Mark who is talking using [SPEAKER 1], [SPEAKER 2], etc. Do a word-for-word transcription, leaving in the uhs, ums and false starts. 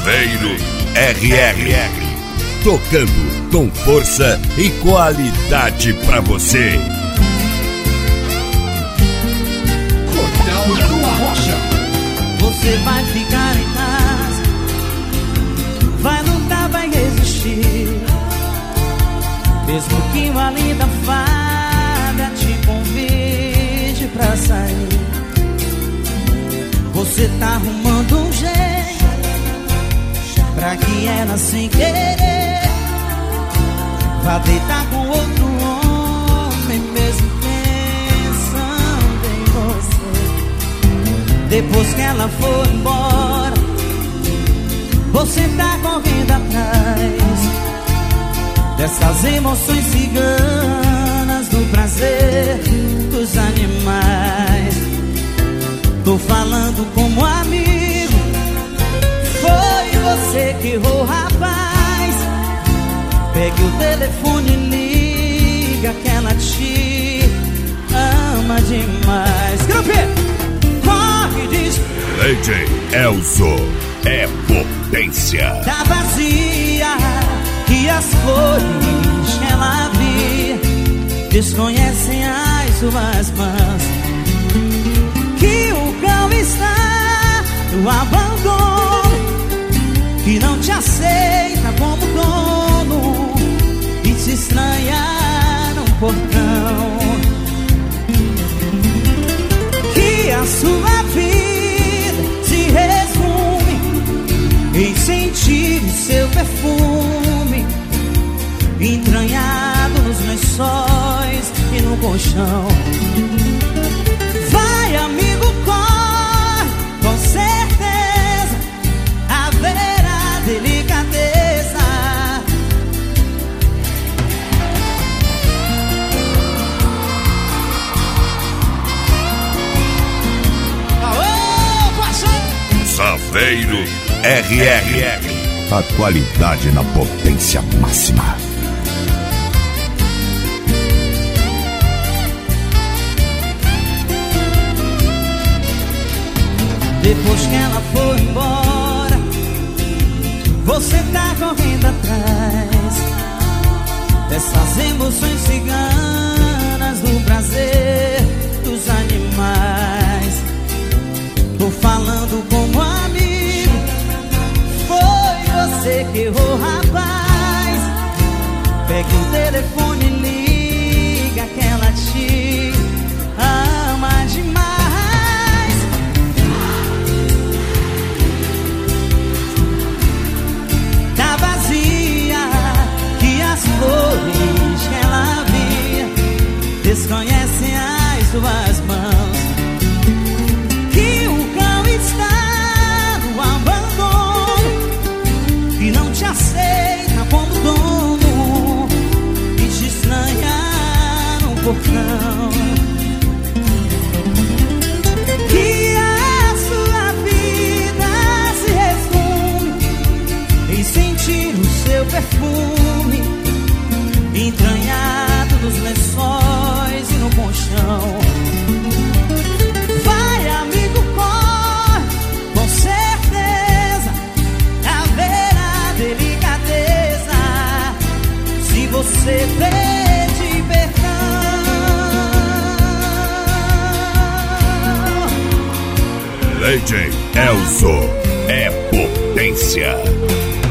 [SPEAKER 1] Saveiro R R, tocando com força e qualidade pra você.
[SPEAKER 2] Cordel do Arrocha.
[SPEAKER 3] Você vai ficar em casa, vai lutar, vai resistir, mesmo que uma linda fada te convide pra sair. Você tá arrumando um jeito pra que ela, sem querer, vá deitar com outro homem, mesmo pensando em você. Depois que ela for embora, você tá correndo atrás dessas emoções ciganas, do prazer dos animais. Tô falando como amigo, foi você que errou, rapaz. Pegue o telefone e liga, que ela te ama demais. Grupo, corre e diz:
[SPEAKER 1] D J Elzo é potência.
[SPEAKER 3] tá vazia, e as flores que ela havia desconhecem as suas mãos. Que o cão está no abandono, que não te aceita como dono e te estranha no portão. Que a sua vida se resume em sentir o seu perfume entranhado nos lençóis e no colchão. Vai, amigo, corre, com certeza haverá delicadeza. Aô, paixão!
[SPEAKER 1] Saveiro R R, a qualidade na potência máxima.
[SPEAKER 3] Depois que ela foi embora, você tá correndo atrás dessas emoções ciganas, do prazer dos animais. Tô falando como amigo, foi você que errou, rapaz. Pegue o telefone e liga, que ela te ama demais. As flores que ela havia desconhecem as suas mãos. Que o cão está no abandono, que não te aceita como dono e te estranha no portão. Que a sua vida se resume em sentir o seu perfume entranhado nos lençóis e no colchão. Vai, amigo, corre, com certeza haverá delicadeza se você pede perdão.
[SPEAKER 1] D J Elzo é potência.